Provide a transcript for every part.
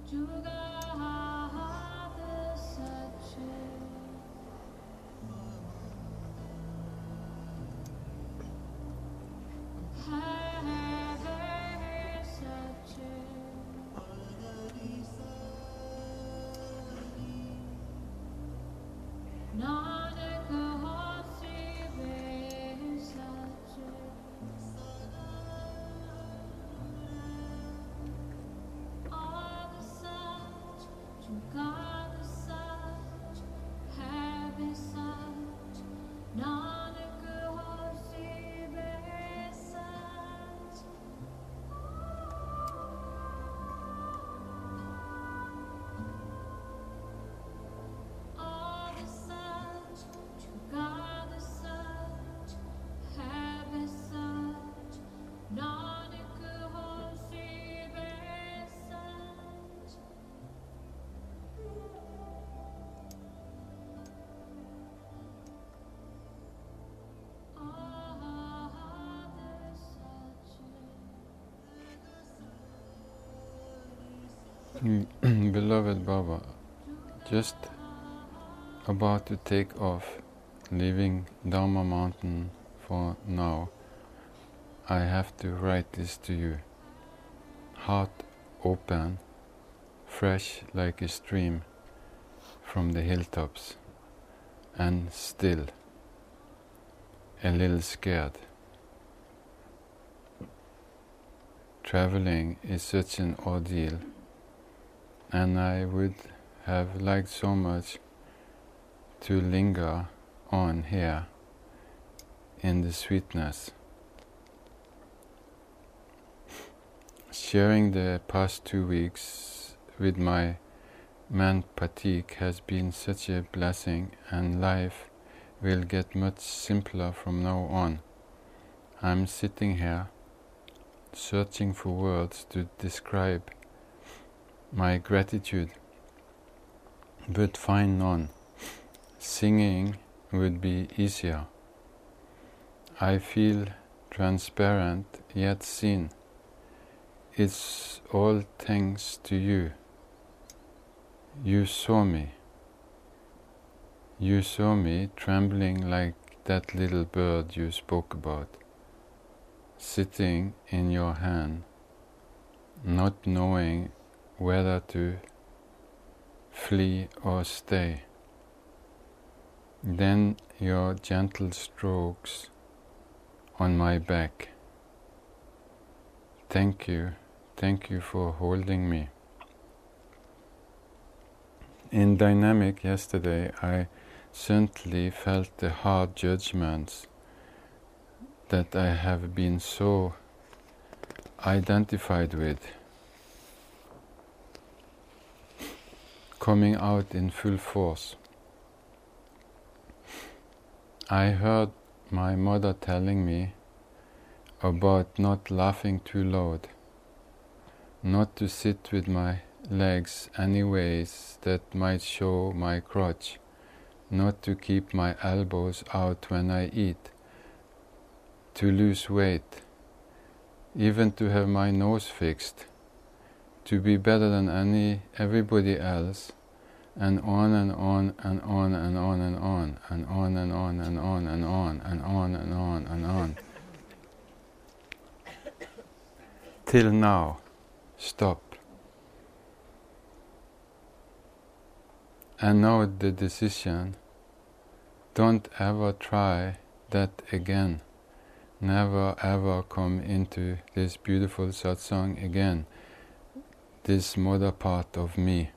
Beloved Baba, just about to take off, leaving Dharma Mountain for now, I have to write this to you. Heart open, fresh like a stream from the hilltops, and still a little scared. Traveling is such an ordeal, and I would have liked so much to linger on here in the sweetness. Sharing the past 2 weeks with my man Patik has been such a blessing, and life will get much simpler from now on. I'm sitting here searching for words to describe my gratitude, but find none. Singing would be easier. I feel transparent yet seen. It's all thanks to you. You saw me. You saw me trembling like that little bird you spoke about, sitting in your hand, not knowing whether to flee or stay. Then your gentle strokes on my back. Thank you for holding me. In dynamic yesterday, I certainly felt the hard judgments that I have been so identified with coming out in full force. I heard my mother telling me about not laughing too loud, not to sit with my legs any ways that might show my crotch, not to keep my elbows out when I eat, to lose weight, even to have my nose fixed, to be better than everybody else, and on and on and on and on and on and on and on and on and on and on and on and on. Till now, stop. And now the decision, don't ever try that again. Never ever come into this beautiful satsang again, this mother part of me.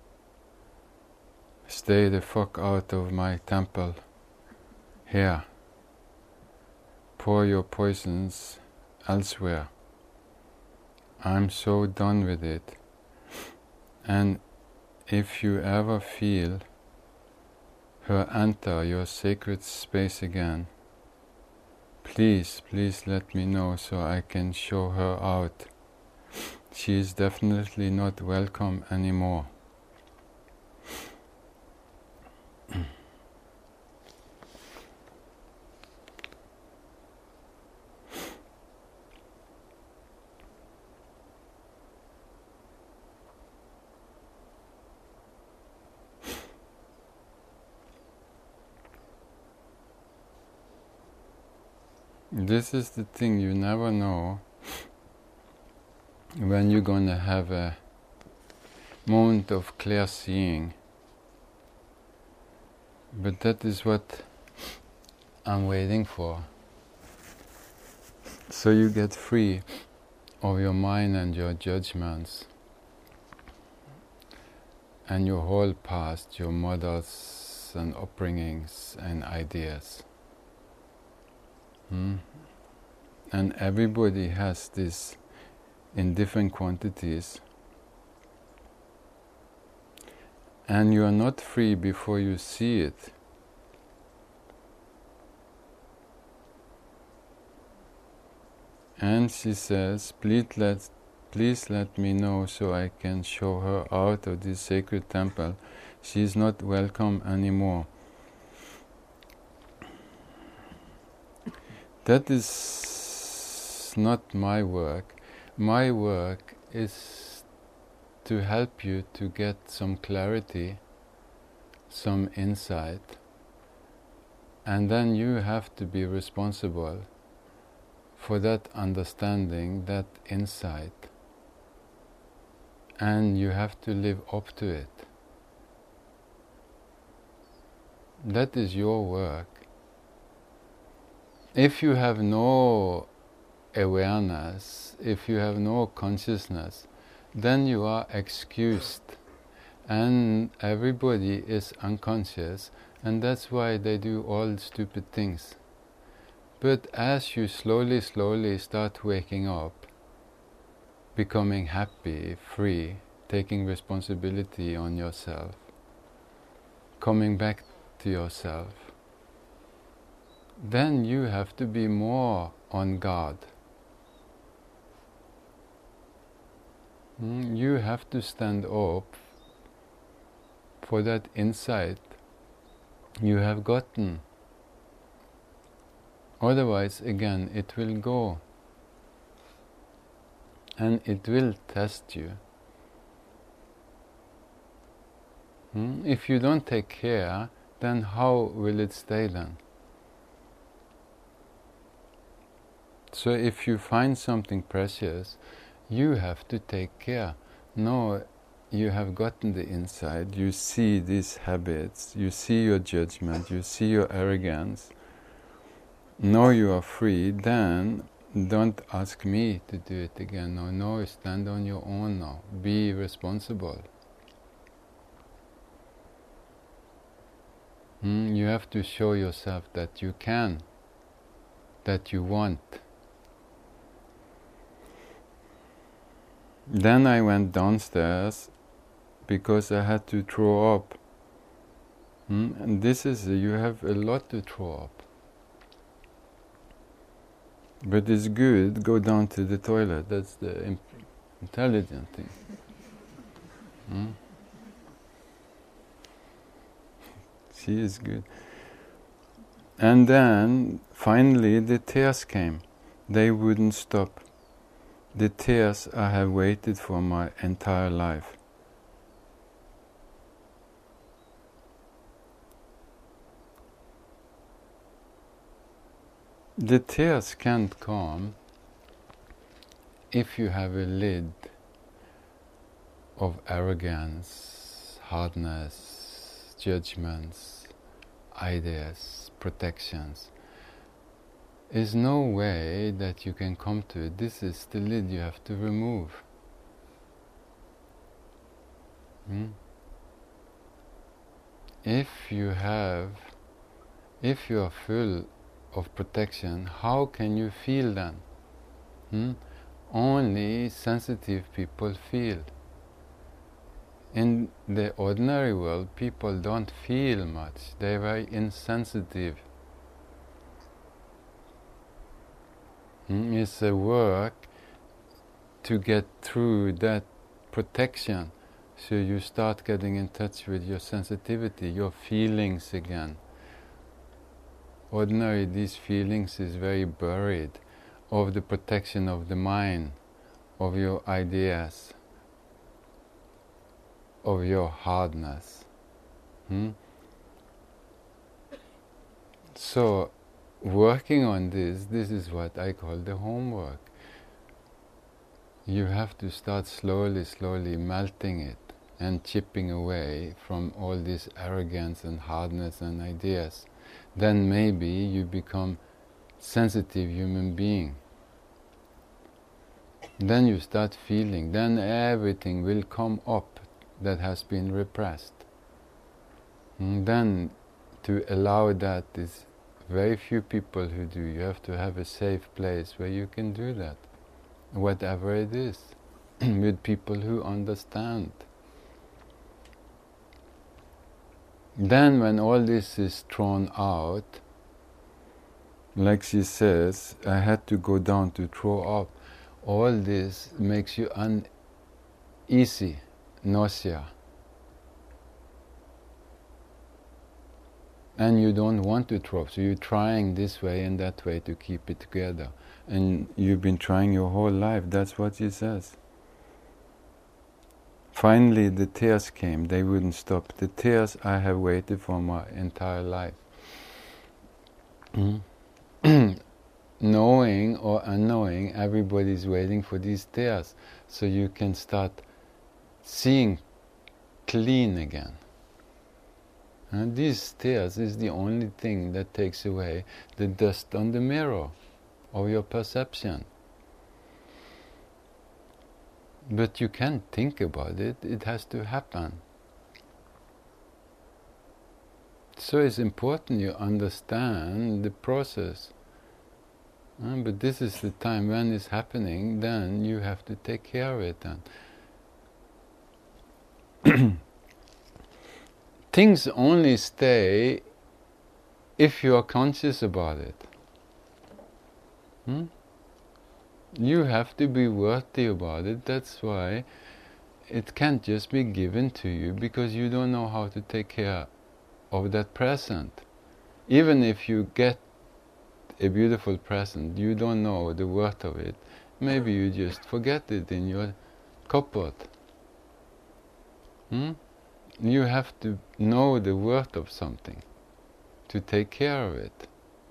Stay the fuck out of my temple here. Pour your poisons elsewhere. I'm so done with it. And if you ever feel her enter your sacred space again, please let me know so I can show her out. She is definitely not welcome anymore. This is the thing, you never know when you're gonna have a moment of clear seeing. But that is what I'm waiting for. So you get free of your mind and your judgments and your whole past, your models and upbringings and ideas. And everybody has this in different quantities. And you are not free before you see it. And she says, please let me know so I can show her out of this sacred temple. She is not welcome anymore. That is not my work. My work is to help you to get some clarity, some insight, and then you have to be responsible for that understanding, that insight, and you have to live up to it. That is your work. If you have no awareness, if you have no consciousness, then you are excused, and everybody is unconscious, and that's why they do all stupid things. But as you slowly start waking up, becoming happy, free, taking responsibility on yourself, coming back to yourself, then you have to be more on guard. You have to stand up for that insight you have gotten. Otherwise, again, it will go and it will test you. If you don't take care, then how will it stay then? So if you find something precious, you have to take care. No, you have gotten the insight, you see these habits, you see your judgment, you see your arrogance, know you are free, then don't ask me to do it again. No, stand on your own now. Be responsible. You have to show yourself that you can, that you want. Then I went downstairs because I had to throw up. And this is, you have a lot to throw up. But it's good, go down to the toilet. That's the intelligent thing. She is good. And then, finally, the tears came. They wouldn't stop. The tears I have waited for my entire life. The tears can't come if you have a lid of arrogance, hardness, judgments, ideas, protections. There's no way that you can come to it. This is the lid you have to remove. If you are full of protection, how can you feel then? Only sensitive people feel. In the ordinary world, people don't feel much. They're very insensitive. It's a work to get through that protection, so you start getting in touch with your sensitivity, your feelings again. Ordinarily, these feelings is very buried of the protection of the mind, of your ideas, of your hardness. So working on this is what I call the homework. You have to start slowly melting it and chipping away from all this arrogance and hardness and ideas. Then maybe you become sensitive human being. Then you start feeling, then everything will come up that has been repressed. And then to allow that is very few people who do. You have to have a safe place where you can do that, whatever it is, with people who understand. Then when all this is thrown out, like she says, I had to go down to throw up. All this makes you uneasy, nausea. And you don't want to throw up, so you're trying this way and that way to keep it together. And you've been trying your whole life, that's what she says. Finally the tears came, they wouldn't stop. The tears I have waited for my entire life. Knowing or unknowing, everybody's waiting for these tears, so you can start seeing clean again. And these tears is the only thing that takes away the dust on the mirror of your perception. But you can't think about it, it has to happen. So it's important you understand the process. But this is the time when it's happening, then you have to take care of it. And things only stay if you are conscious about it. You have to be worthy about it. That's why it can't just be given to you, because you don't know how to take care of that present. Even if you get a beautiful present, you don't know the worth of it. Maybe you just forget it in your cupboard. You have to know the worth of something to take care of it.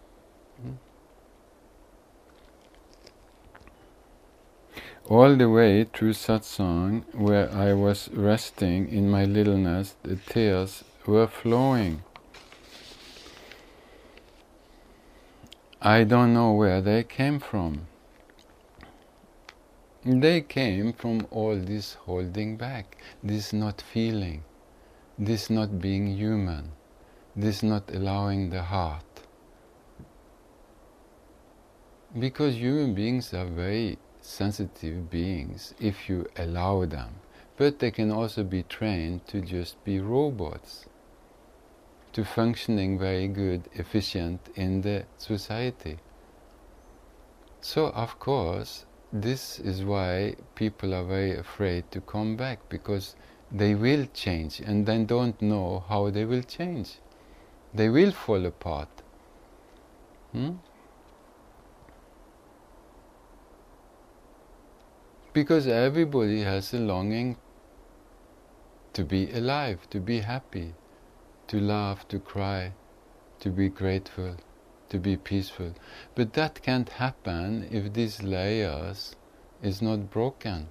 All the way through satsang, where I was resting in my littleness, the tears were flowing. I don't know where they came from. They came from all this holding back, this not feeling, this not being human, this not allowing the heart. Because human beings are very sensitive beings if you allow them, but they can also be trained to just be robots, to functioning very good, efficient in the society. So of course, this is why people are very afraid to come back, because they will change and then don't know how they will change. They will fall apart. Because everybody has a longing to be alive, to be happy, to laugh, to cry, to be grateful, to be peaceful. But that can't happen if these layers is not broken.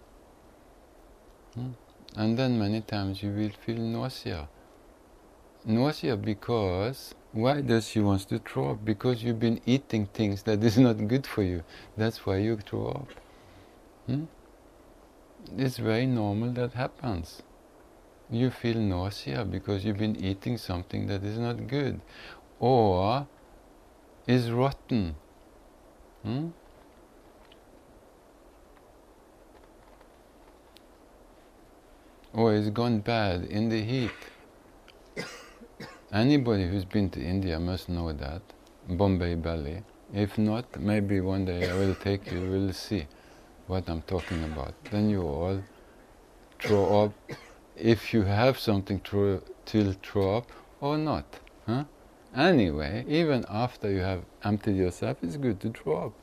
And then many times you will feel nausea. Nausea because, why does she want to throw up? Because you've been eating things that is not good for you. That's why you throw up. It's very normal that happens. You feel nausea because you've been eating something that is not good or is rotten. Or is gone bad in the heat. Anybody who's been to India must know that. Bombay belly. If not, maybe one day I will take you, we'll see what I'm talking about. Then you all throw up, if you have something to throw up or not. Anyway, even after you have emptied yourself, it's good to throw up.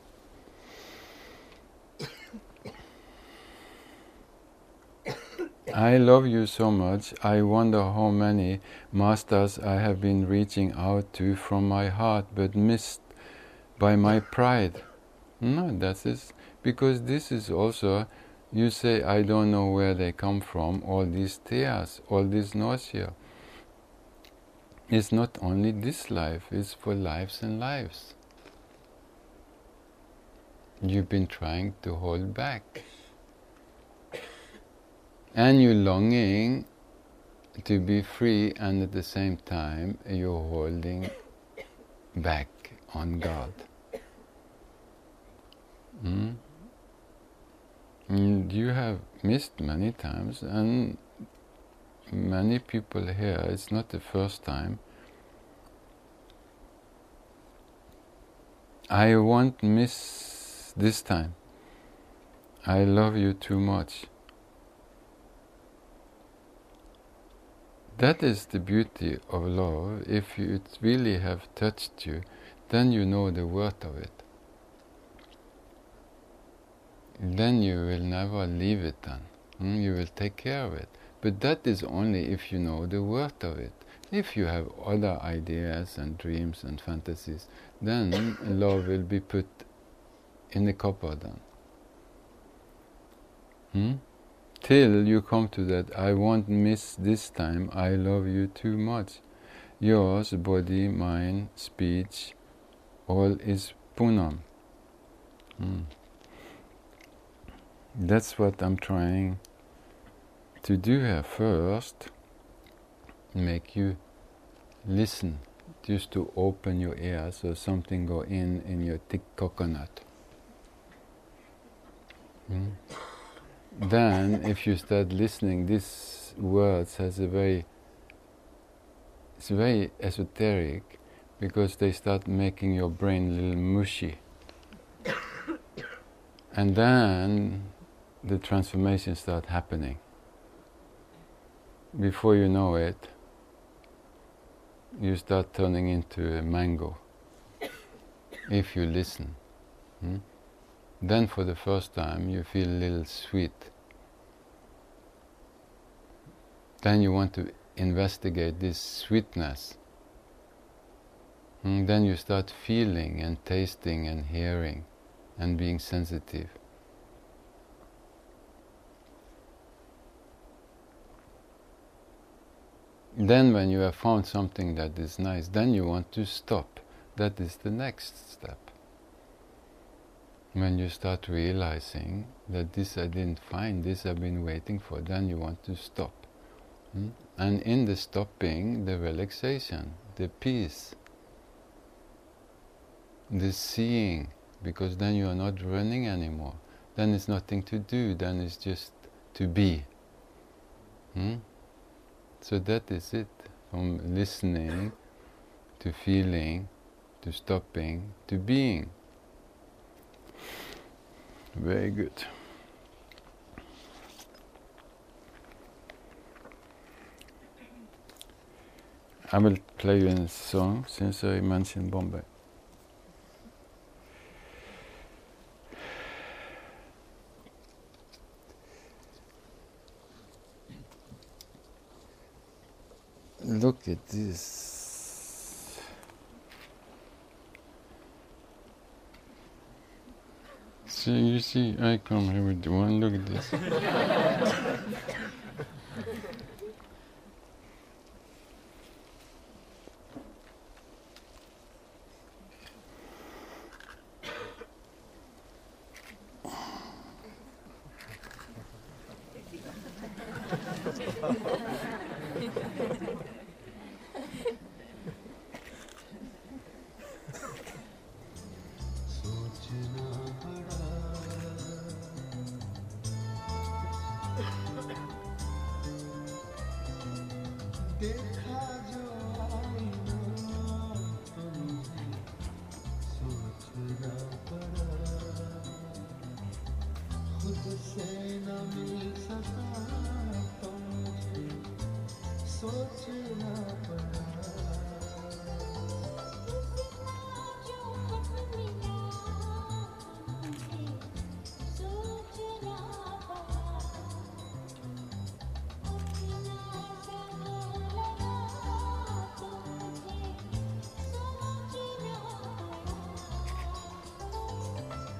I love you so much. I wonder how many masters I have been reaching out to from my heart but missed by my pride. No, that is because this is also, you say, I don't know where they come from, all these tears, all this nausea. It's not only this life, it's for lives and lives. You've been trying to hold back. And you're longing to be free, and at the same time you're holding back on God. And you have missed many times, and many people here, it's not the first time. I won't miss this time. I love you too much. That is the beauty of love. If it really have touched you, then you know the worth of it. Then you will never leave it then. You will take care of it. But that is only if you know the worth of it. If you have other ideas and dreams and fantasies, then love will be put in the cupboard then. Till you come to that, I won't miss this time, I love you too much. Yours, body, mind, speech, all is Punam. That's what I'm trying to do here first. Make you listen, just to open your ears so something go in your thick coconut. Then, if you start listening, these words it's very esoteric, because they start making your brain a little mushy. And then the transformation start happening. Before you know it, you start turning into a mango, if you listen. Then for the first time you feel a little sweet. Then you want to investigate this sweetness. Then you start feeling and tasting and hearing and being sensitive. Then when you have found something that is nice, then you want to stop. That is the next step. When you start realizing that this I didn't find, this I've been waiting for, then you want to stop. And in the stopping, the relaxation, the peace, the seeing, because then you are not running anymore. Then it's nothing to do, then it's just to be. So that is it, from listening, to feeling, to stopping, to being. Very good. I will play you a song since I mentioned Bombay. Look at this. So you see, I come here with one, look at this.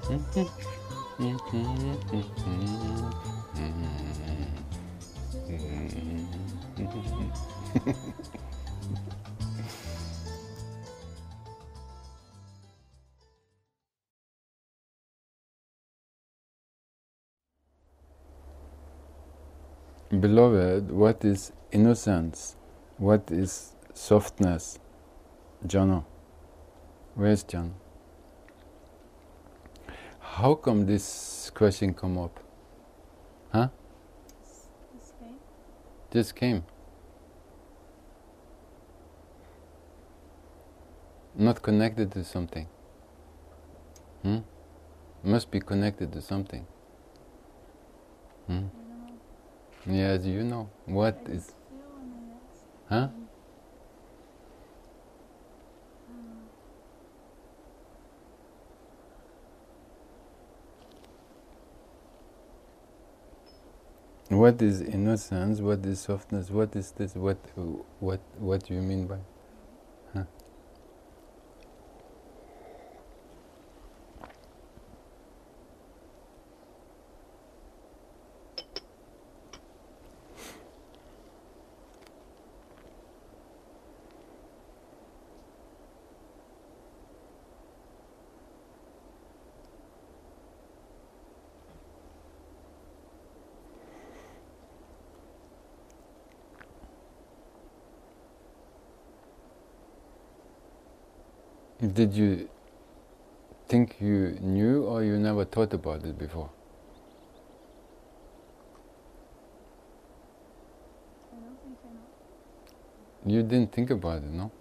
Beloved, what is innocence? What is softness? Jano. Where's Jano? How come this question come up? Huh? This came. Just came. Not connected to something. Must be connected to something. Yes, you know. What I is... just feel when I ask. Huh? What is innocence? What is softness? What is this? What do you mean by? Huh? Did you think you knew, or you never thought about it before? I don't think I know. You didn't think about it, no?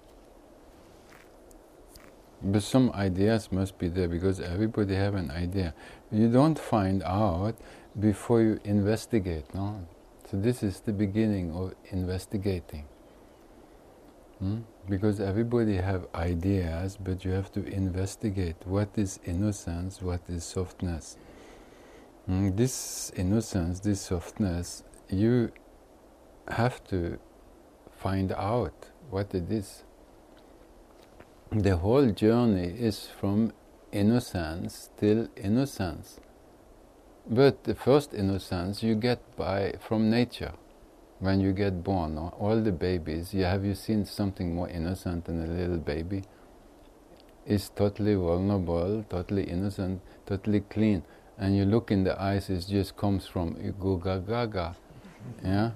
But some ideas must be there, because everybody have an idea. You don't find out before you investigate, no? So this is the beginning of investigating. Because everybody have ideas, but you have to investigate what is innocence, what is softness. This innocence, this softness, you have to find out what it is. The whole journey is from innocence till innocence. But the first innocence you get from nature. When you get born, all the babies, have you seen something more innocent than a little baby? It's totally vulnerable, totally innocent, totally clean. And you look in the eyes, it just comes from go ga ga ga. Yeah?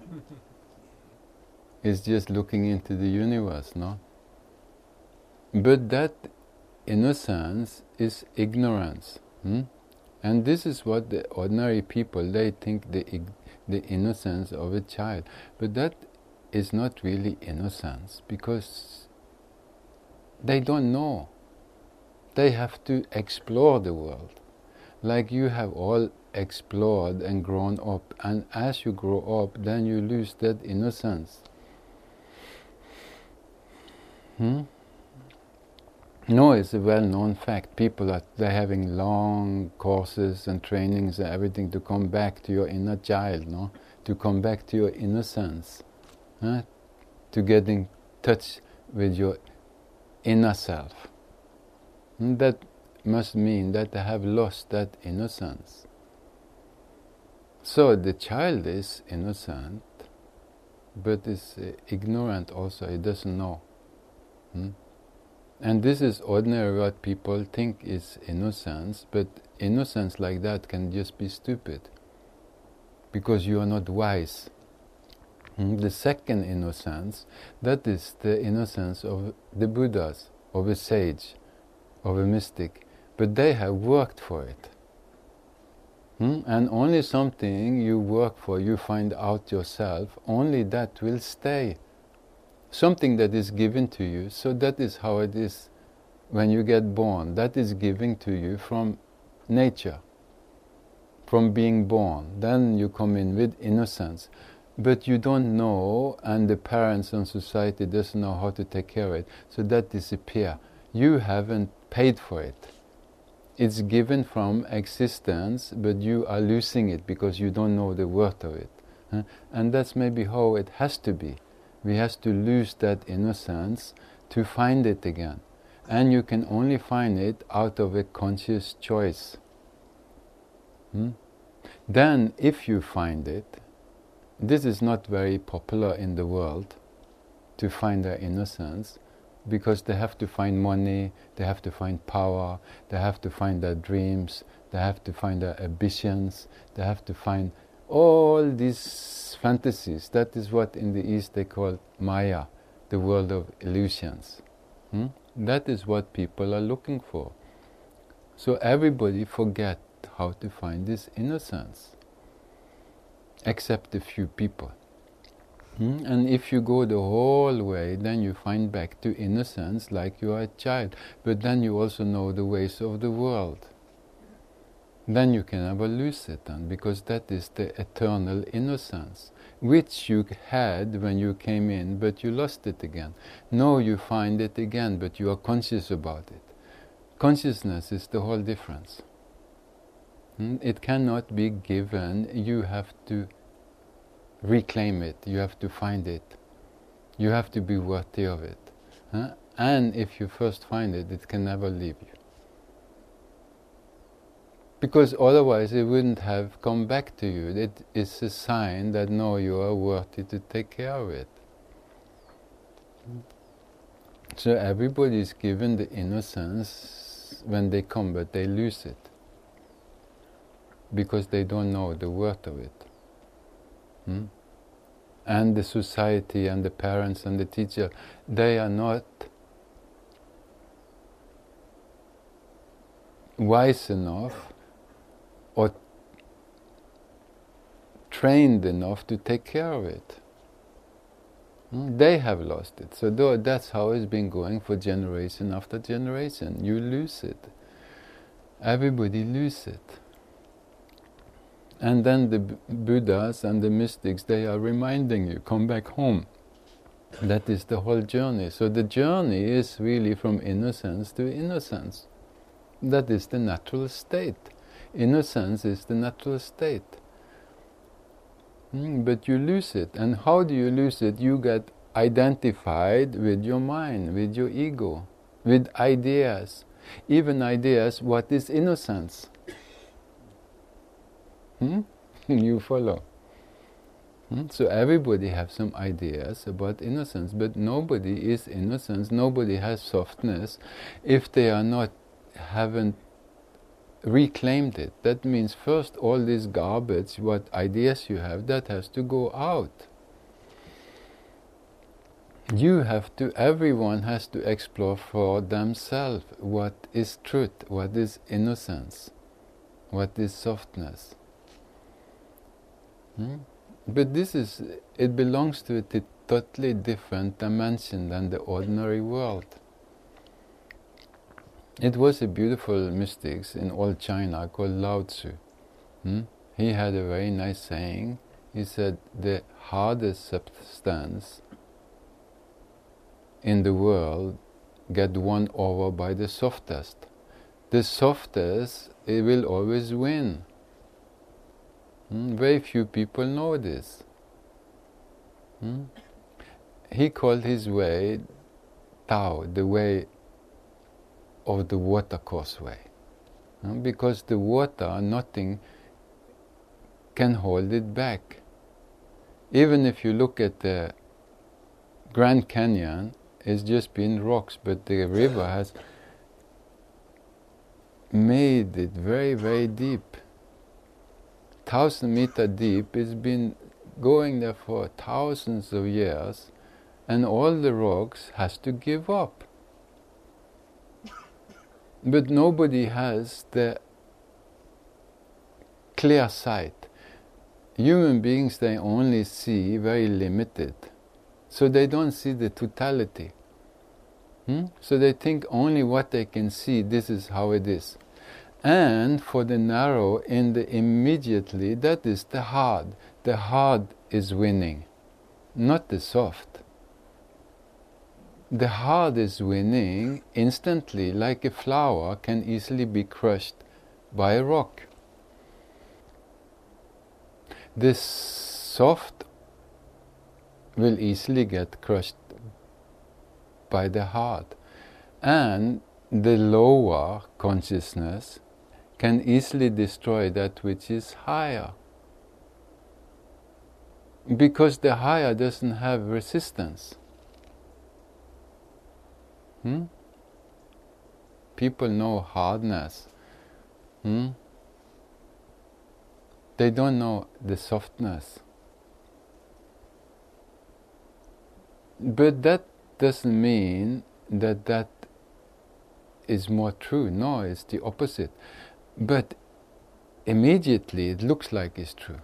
It's just looking into the universe, no? But that innocence is ignorance. And this is what the ordinary people, they think the innocence of a child. But that is not really innocence, because they don't know. They have to explore the world. Like you have all explored and grown up, and as you grow up, then you lose that innocence. No, it's a well-known fact. People they're having long courses and trainings and everything to come back to your inner child, no? To come back to your innocence, to get in touch with your inner self. And that must mean that they have lost that innocence. So the child is innocent, but is ignorant also. It doesn't know. And this is ordinary what people think is innocence, but innocence like that can just be stupid, because you are not wise. The second innocence, that is the innocence of the Buddhas, of a sage, of a mystic, but they have worked for it. And only something you work for, you find out yourself, only that will stay. Something that is given to you, so that is how it is when you get born. That is given to you from nature, from being born. Then you come in with innocence. But you don't know, and the parents and society doesn't know how to take care of it, so that disappears. You haven't paid for it. It's given from existence, but you are losing it because you don't know the worth of it. And that's maybe how it has to be. We have to lose that innocence to find it again. And you can only find it out of a conscious choice. Hmm? Then, if you find it, this is not very popular in the world, to find their innocence, because they have to find money, they have to find power, they have to find their dreams, they have to find their ambitions, they have to find all these fantasies. That is what in the East they call Maya, the world of illusions. That is what people are looking for. So everybody forget how to find this innocence, except a few people. And if you go the whole way, then you find back to innocence like you are a child. But then you also know the ways of the world. Then you can never lose it, then, because that is the eternal innocence, which you had when you came in, but you lost it again. Now you find it again, but you are conscious about it. Consciousness is the whole difference. It cannot be given. You have to reclaim it. You have to find it. You have to be worthy of it. And if you first find it, it can never leave you. Because otherwise it wouldn't have come back to you. It is a sign that no, you are worthy to take care of it. So everybody is given the innocence when they come, but they lose it. Because they don't know the worth of it. And the society and the parents and the teacher, they are not wise enough or trained enough to take care of it. They have lost it. So that's how it's been going for generation after generation. You lose it. Everybody loses it. And then the Buddhas and the mystics, they are reminding you, come back home. That is the whole journey. So the journey is really from innocence to innocence. That is the natural state. Innocence is the natural state. But you lose it. And how do you lose it? You get identified with your mind, with your ego, with ideas. Even ideas, what is innocence? You follow. So everybody has some ideas about innocence, but nobody is innocence, nobody has softness if they haven't reclaimed it. That means first all this garbage, what ideas you have, that has to go out. Everyone has to explore for themselves what is truth, what is innocence, what is softness. But it belongs to a totally different dimension than the ordinary world. It was a beautiful mystic in old China called Lao Tzu. He had a very nice saying. He said, the hardest substance in the world get won over by the softest. The softest, it will always win. Very few people know this. He called his way Tao, the way of the watercourse way. Because the water, nothing can hold it back. Even if you look at the Grand Canyon, it's just been rocks, but the river has made it very, very deep. 1,000-meter deep. It's been going there for thousands of years, and all the rocks has to give up. But nobody has the clear sight. Human beings, they only see very limited, so they don't see the totality. So they think only what they can see, this is how it is. And for the narrow, in the immediately, that is the hard. The hard is winning, not the soft. The hard is winning instantly, like a flower can easily be crushed by a rock. The soft will easily get crushed by the hard. And the lower consciousness can easily destroy that which is higher. Because the higher doesn't have resistance. People know hardness. They don't know the softness. But that doesn't mean that that is more true. No, it's the opposite. But immediately it looks like it's true.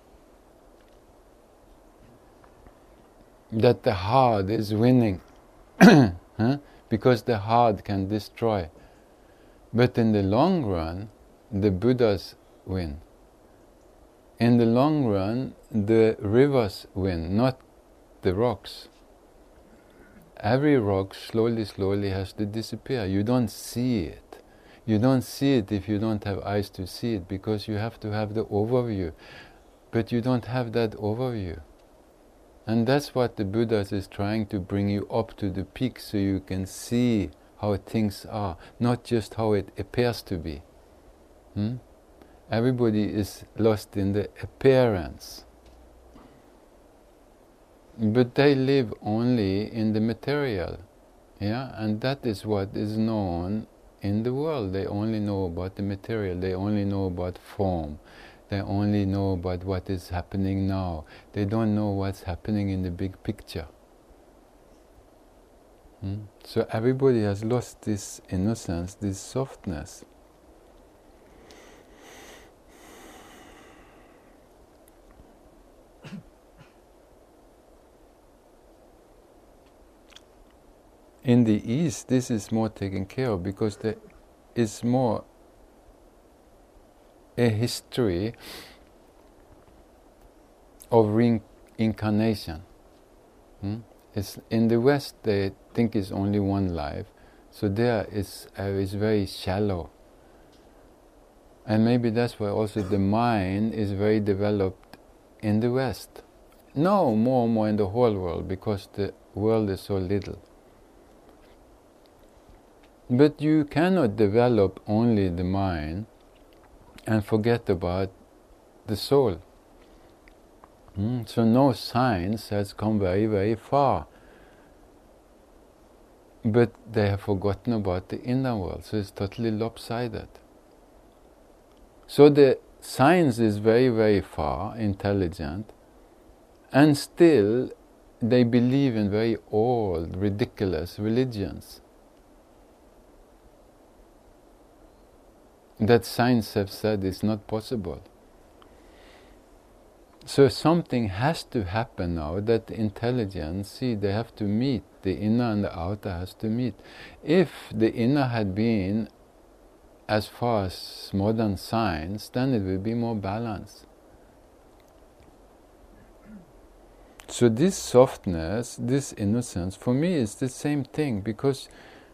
That the hard is winning. Because the hard can destroy. But in the long run, the Buddhas win. In the long run, the rivers win, not the rocks. Every rock slowly has to disappear. You don't see it. You don't see it if you don't have eyes to see it, because you have to have the overview. But you don't have that overview. And that's what the Buddha is trying to bring you up to the peak, so you can see how things are, not just how it appears to be. Everybody is lost in the appearance. But they live only in the material, and that is what is known in the world. They only know about the material, they only know about form, they only know about what is happening now. They don't know what's happening in the big picture. So everybody has lost this innocence, this softness. In the East, this is more taken care of, because there is more a history of reincarnation. It's in the West, they think it's only one life, so there is very shallow. And maybe that's why also the mind is very developed in the West. No, more and more in the whole world, because the world is so little. But you cannot develop only the mind and forget about the soul. So no science has come very, very far. But they have forgotten about the inner world, so it's totally lopsided. So the science is very, very far, intelligent, and still they believe in very old, ridiculous religions that science have said is not possible. So something has to happen now, that intelligence, they have to meet, the inner and the outer has to meet. If the inner had been as far as modern science, then it would be more balanced. So this softness, this innocence, for me is the same thing, because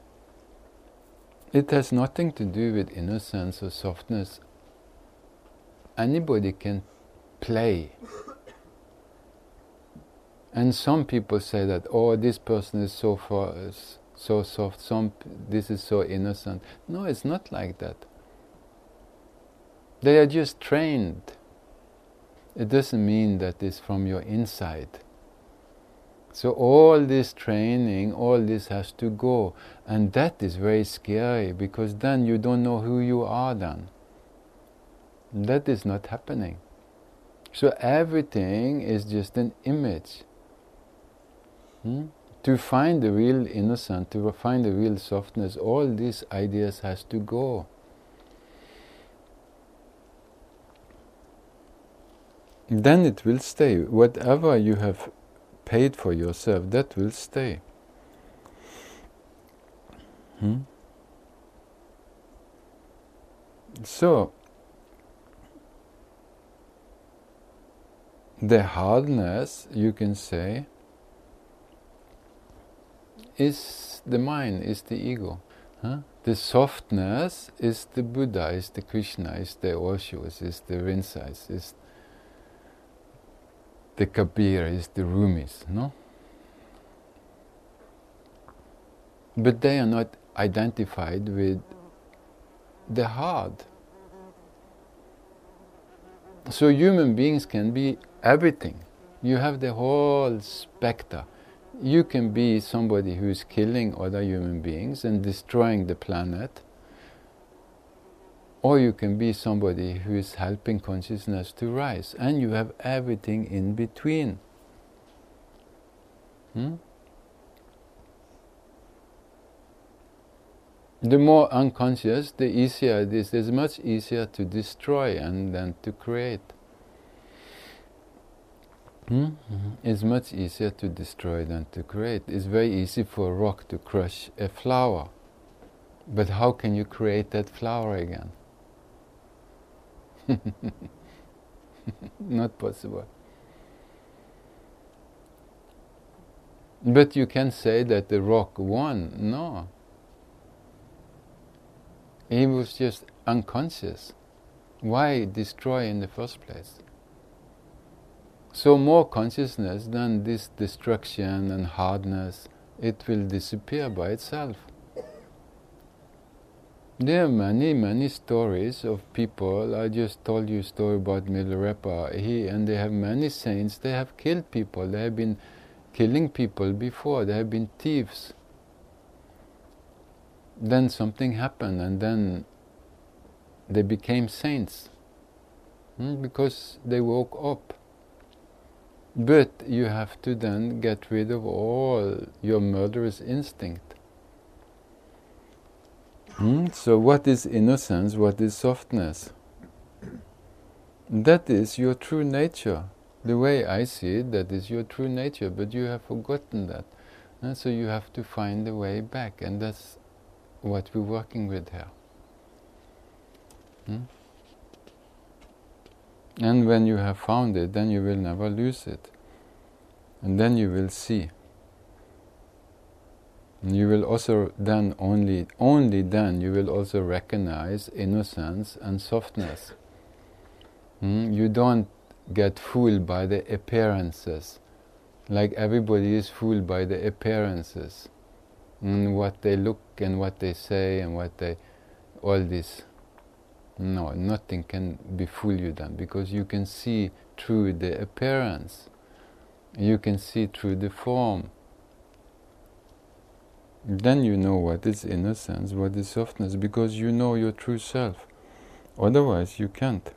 it has nothing to do with innocence or softness. Anybody can play. And some people say that, oh, this person is so soft, this is so innocent. No, it's not like that. They are just trained. It doesn't mean that it's from your inside. So all this training, all this has to go. And that is very scary, because then you don't know who you are then. That is not happening. So everything is just an image. To find the real innocence, to find the real softness, all these ideas has to go. Then it will stay. Whatever you have paid for yourself, that will stay. So, the hardness, you can say, is the mind, is the ego. The softness is the Buddha, is the Krishna, is the Oshos, is the Rinsais, is the Kabir, is the Rumis, no? But they are not identified with the hard. So human beings can be everything. You have the whole spectra. You can be somebody who is killing other human beings and destroying the planet, or you can be somebody who is helping consciousness to rise, and you have everything in between. The more unconscious, the easier it is. It's much easier to destroy than to create. It's much easier to destroy than to create. It's very easy for a rock to crush a flower. But how can you create that flower again? Not possible. But you can say that the rock won. No. He was just unconscious. Why destroy in the first place? So more consciousness than this destruction and hardness, it will disappear by itself. There are many stories of people. I just told you a story about Milarepa. And they have many saints. They have killed people. They have been killing people before. They have been thieves. Then something happened, and then they became saints because they woke up. But you have to then get rid of all your murderous instinct. So what is innocence? What is softness? That is your true nature. The way I see it, that is your true nature, but you have forgotten that. And so you have to find the way back, and that's what we're working with here. And when you have found it, then you will never lose it. And then you will see. And you will also then, only then, you will also recognize innocence and softness. You don't get fooled by the appearances, like everybody is fooled by the appearances, and what they look and what they say and all this. No, nothing can befool you then, because you can see through the appearance. You can see through the form. Then you know what is innocence, what is softness, because you know your true self. Otherwise you can't.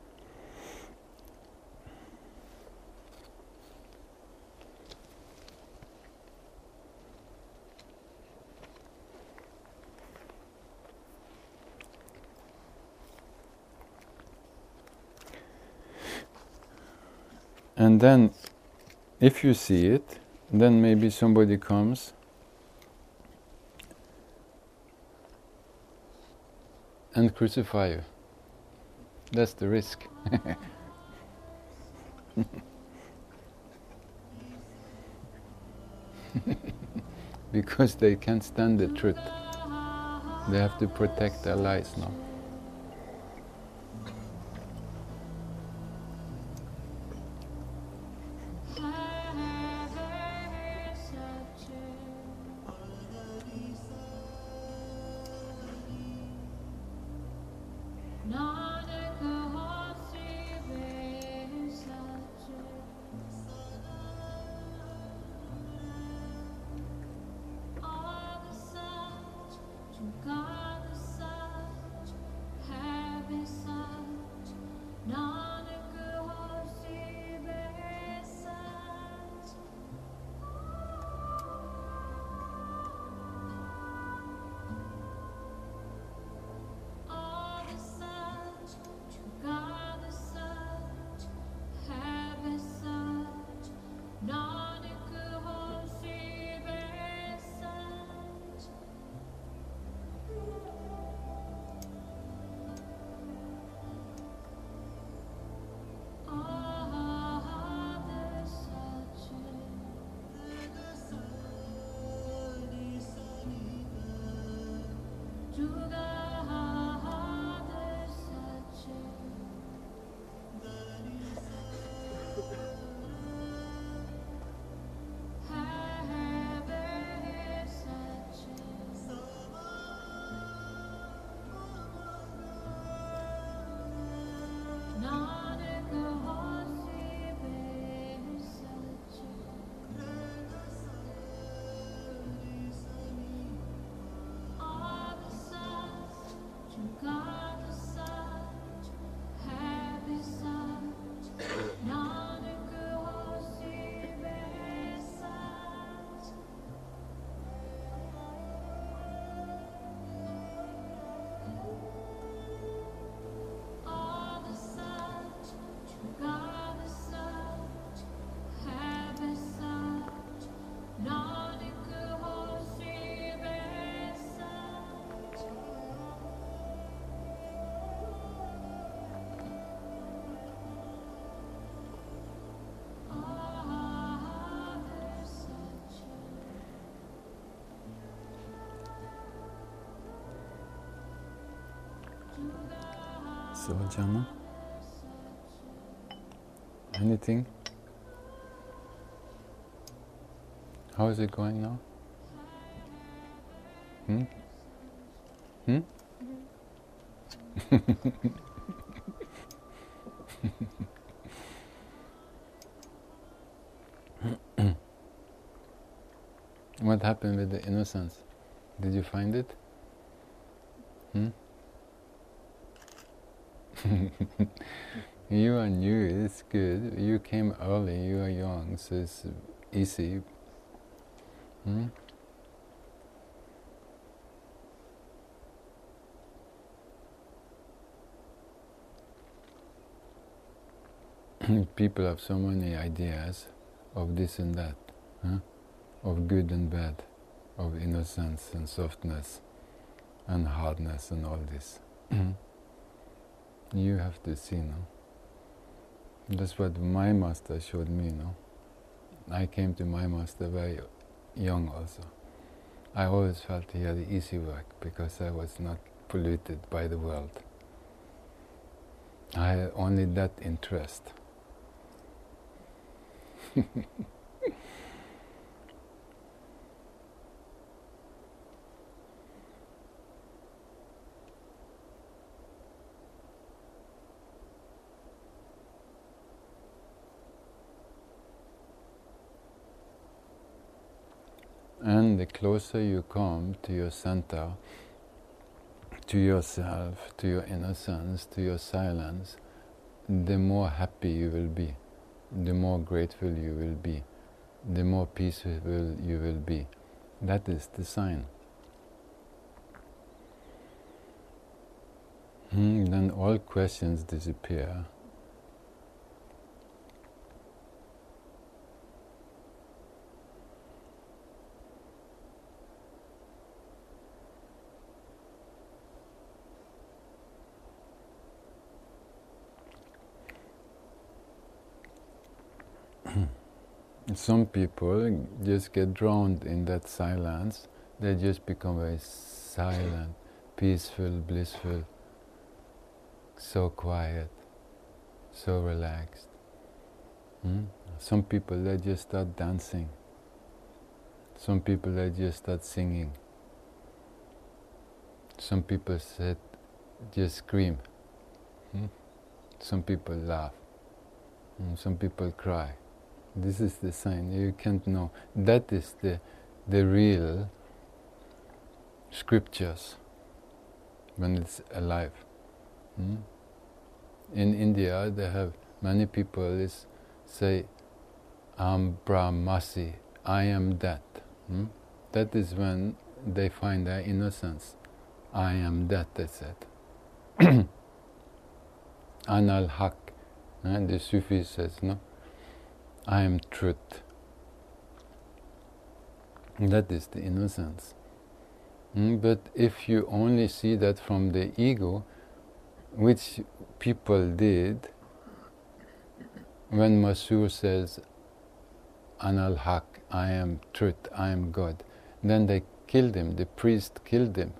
And then, if you see it, then maybe somebody comes and crucify you. That's the risk. Because they can't stand the truth. They have to protect their lives now. So, Jana, anything? How is it going now? Hmm? Hmm? What happened with the innocence? Did you find it? Hmm? You are new, it's good. You came early, you are young, so it's easy. Hmm? People have so many ideas of this and that, huh? Of good and bad, of innocence and softness and hardness and all this. You have to see, no? That's what my master showed me, no? I came to my master very young also. I always felt he had easy work because I was not polluted by the world. I had only that interest. And the closer you come to your center, to yourself, to your innocence, to your silence, the more happy you will be, the more grateful you will be, the more peaceful you will be. That is the sign. Then all questions disappear. Some people just get drowned in that silence. They just become very silent, peaceful, blissful, so quiet, so relaxed. Some people, they just start dancing. Some people, they just start singing. Some people just scream. Some people laugh. Some people cry. This is the sign. You can't know. That is the real scriptures when it's alive. In India, they have many people say, "Am Brahmasi," I am that. That is when they find their innocence. I am that, they said. Anal Haq, the Sufi says, no? I am truth. That is the innocence. But if you only see that from the ego, which people did, when Masur says, Anal Haq, I am truth, I am God, then they killed him, the priest killed him.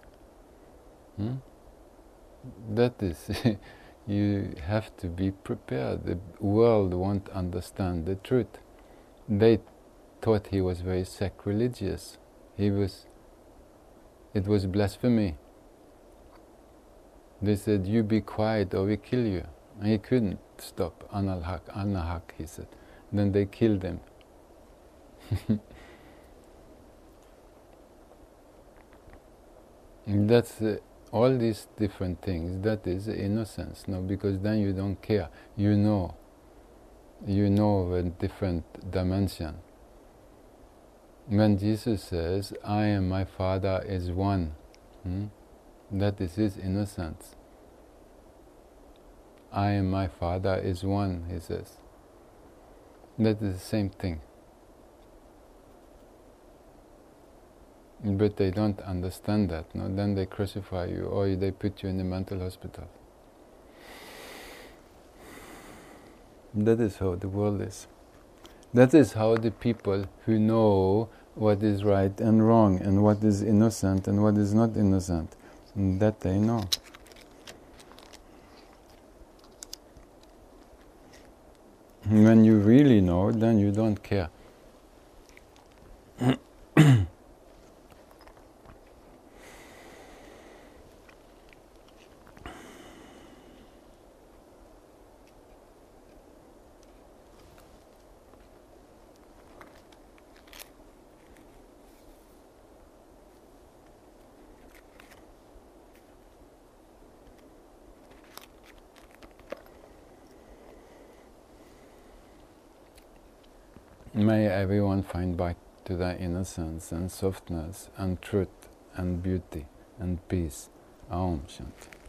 That is, you have to be prepared. The world won't understand the truth. They thought he was very sacrilegious. It was blasphemy. They said, "You be quiet or we kill you." And he couldn't stop. Anal Haq, he said. Then they killed him. That's all these different things. That is innocence, no? Because then you don't care. You know a different dimension. When Jesus says, "I and my Father is one," that is his innocence. I and my Father is one, he says. That is the same thing. But they don't understand that, no? Then they crucify you or they put you in a mental hospital. That is how the world is. That is how the people who know what is right and wrong and what is innocent and what is not innocent, that they know. When you really know, then you don't care. May everyone find back to their innocence and softness and truth and beauty and peace. Aum Shanti.